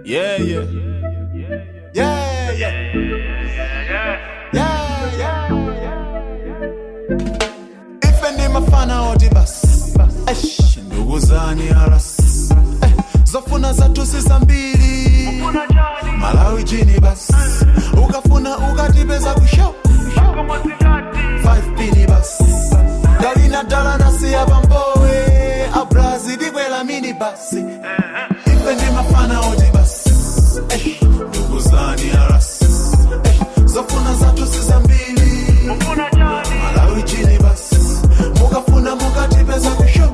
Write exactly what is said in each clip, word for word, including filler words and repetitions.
Yeah, yeah. Yeah, yeah. Yeah, yeah. Ifendi mafana oti bas. Esh, ndugu zani aras. Eh, zofuna zatu sisa mbili. Malawi jini bas. Ukafuna ukatibeza kusho. Five pini bas. Dalina dala nasi ya bambowe. Abrazi digwela mini basi. Ifendi mafana oti bas. Esh, ndugu zani aras. Eh, zofuna zatu sisa mbili. Malawi jini bas. Mukafuna mukatibeza kusho.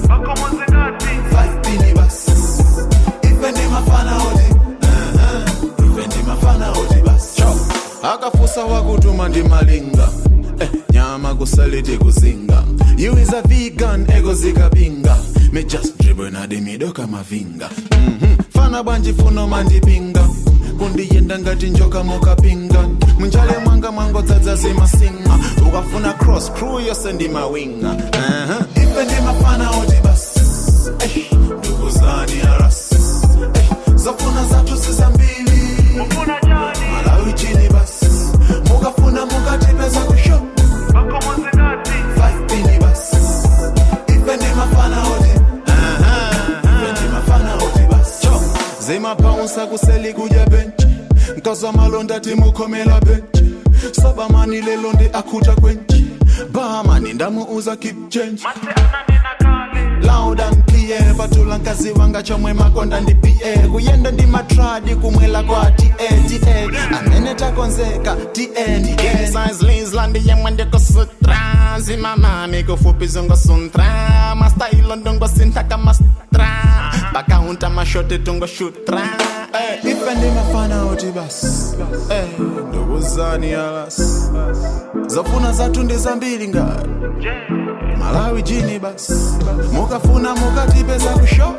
Five pini bas. Ifendi mafana oti. Uh-huh. Ifendi mafana oti bas. Akafusa wakutuma ndi malinga. Eh, nyama kusaliti kuzinga. You is a vegan, ego zika binga. Me just dribble na di midoka mavinga. Mm-hmm. Fana banji funo mandi pinga. Kundi yenda ngati njoka moka pinga. Munjale mwanga mwango zaza zima singa. Ukafuna cross crew yose ndi mawinga. Uh-huh. Ifendi mafana oti bas. Eh, ndugu zani aras. Eh, zofuna zatu sisa mbili. Malawi chini bas. Mukafuna mukatibeza kusho. Five pini bas. Ifendi mafana oti. Uh-huh. Ifendi mafana oti bas. Cho. Zima bounce kuseli kuja bench. Nkaza malonda timu komela bench. Saba mani lelo ndi akuta kwench. Bahamani ndamu uza keep change. Loud and clear. Batula nkazi wanga chomwe makonda ndi P A. Kuyenda ndi matradi kumwela kwa T A T A. Ameneta konzeka T A T A. Size lins landi yemwende kusutra. Zima mami kufupi zungo suntra. Masta ilo ndungo sintaka mastra. Baka hunta mashote tungo shutra. Hey, ifendi mafana oti bas. Hey, ndugu zani alas. Zofuna zatu ndi zambili ngari. Malawi jini bas. Mukafuna mukatibeza kusho.